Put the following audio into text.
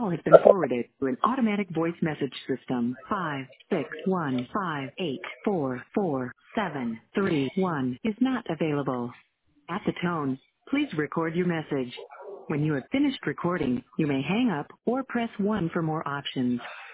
call has been forwarded to an automatic voice message system. 56158444731 is not available. At the tone, please record your message. When you have finished recording, you may hang up or press 1 for more options.